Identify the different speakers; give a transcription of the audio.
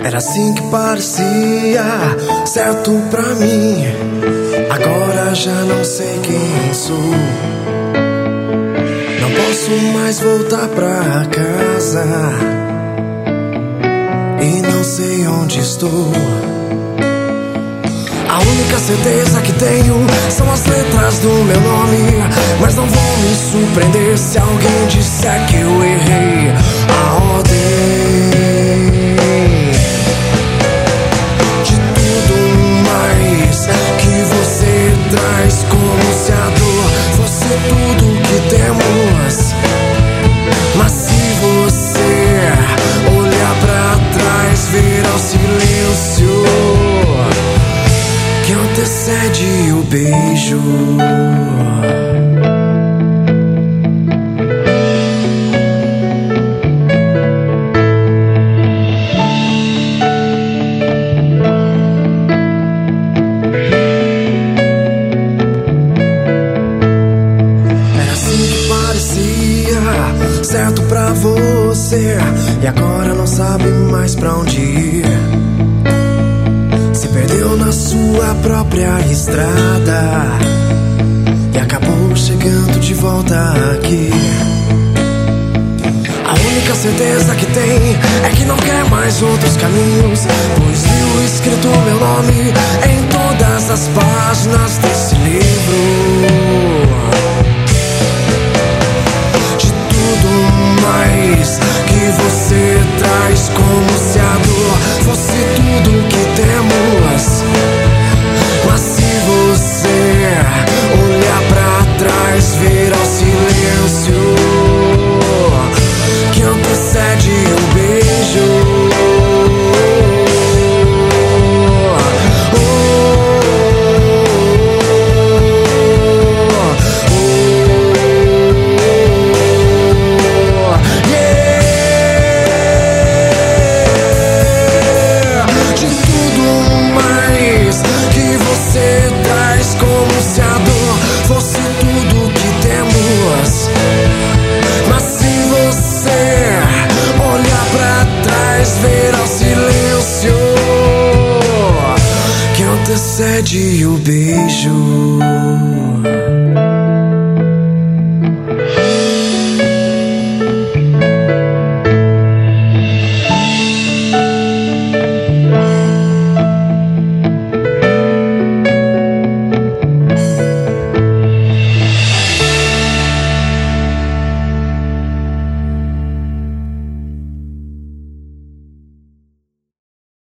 Speaker 1: Era assim que parecia certo pra mim. Agora já não sei quem sou. Não posso mais voltar pra casa e não sei onde estou. A única certeza que tenho são as letras do meu nome, mas não vou me surpreender se alguém disser que eu errei a ordem de tudo mais que você traz, como se a dor fosse tudo que temos. Mas se você olhar pra trás, verá o silêncio que antecede o beijo. Era assim que parecia certo pra você, e agora não sabe mais pra onde ir. Se perdeu na sua própria estrada e acabou chegando de volta aqui. A única certeza que tem é que não quer mais outros caminhos, pois viu escrito meu nome em todas as páginas desse livro. De tudo mais que você traz, como se a dor fosse tudo que temos. Mas se você olhar pra trás, verá o silêncio que antecede o beijo. Antecede o beijo.